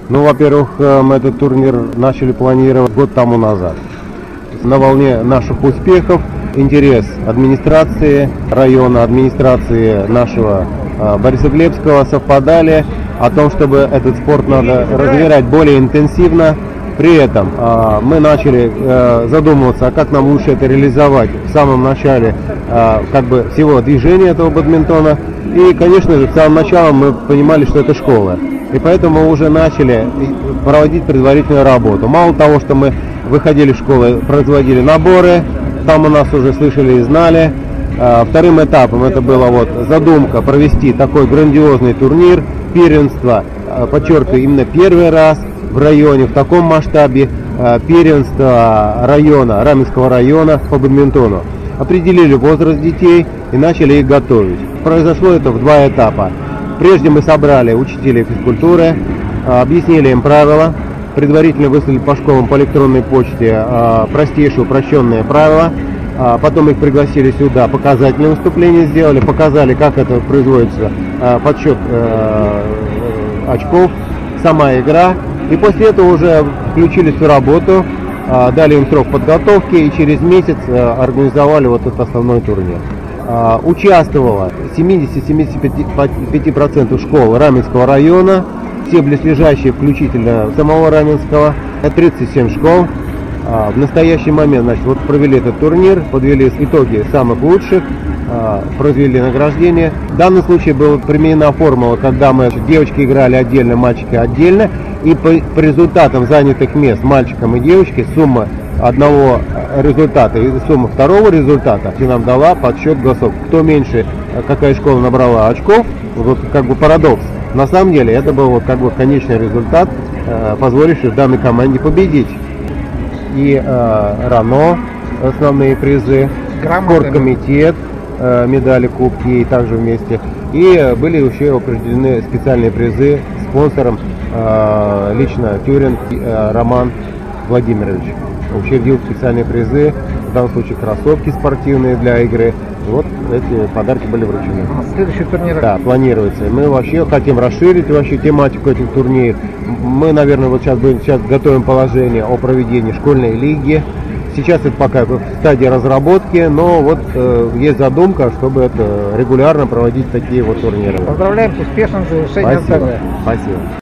Ну, во-первых, мы этот турнир начали планировать год тому назад. На волне наших успехов интерес администрации района, администрации нашего Борисоглебского совпадали о том, чтобы этот спорт надо развивать более интенсивно. При этом мы начали задумываться, как нам лучше это реализовать в самом начале всего движения этого бадминтона. И, конечно же, в самом начале мы понимали, что это школа. И поэтому мы уже начали проводить предварительную работу. Мало того, что мы выходили в школы, производили наборы, там у нас уже слышали и знали. Вторым этапом это была задумка провести такой грандиозный турнир, первенство, подчеркиваю, именно первый раз в районе, в таком масштабе, первенство района, Раменского района по бадминтону. Определили возраст детей и начали их готовить. Произошло это в два этапа. Прежде мы собрали учителей физкультуры, объяснили им правила, предварительно выслали по школам по электронной почте простейшие упрощенные правила. Потом их пригласили сюда, показательные выступления сделали, показали, как это производится, подсчет очков, сама игра. И после этого уже включились в работу, дали им срок подготовки и через месяц организовали этот основной турнир. Участвовало 70-75% школ Раменского района, все близлежащие, включительно самого Раменского, 37 школ. В настоящий момент провели этот турнир, подвели итоги самых лучших, произвели награждение. В данном случае была применена формула, когда девочки играли отдельно, мальчики отдельно, и по результатам занятых мест мальчикам и девочке сумма одного результата и сумма второго результата нам дала подсчет голосов. Кто меньше, какая школа набрала очков, парадокс. На самом деле это был конечный результат, позволивший данной команде победить. И РАНО, основные призы, спорткомитет, медали, кубки и также вместе. И были еще определены специальные призы спонсором, лично Тюрин Роман Владимирович учредил специальные призы, в данном случае кроссовки спортивные для игры. Вот эти подарки были вручены. Следующий турнир? Да, планируется. Мы вообще хотим расширить тематику этих турниров. Мы, наверное, сейчас готовим положение о проведении школьной лиги. Сейчас это пока в стадии разработки, но есть задумка, чтобы это регулярно проводить такие турниры. Поздравляем с успешным завершением. Спасибо. Спасибо.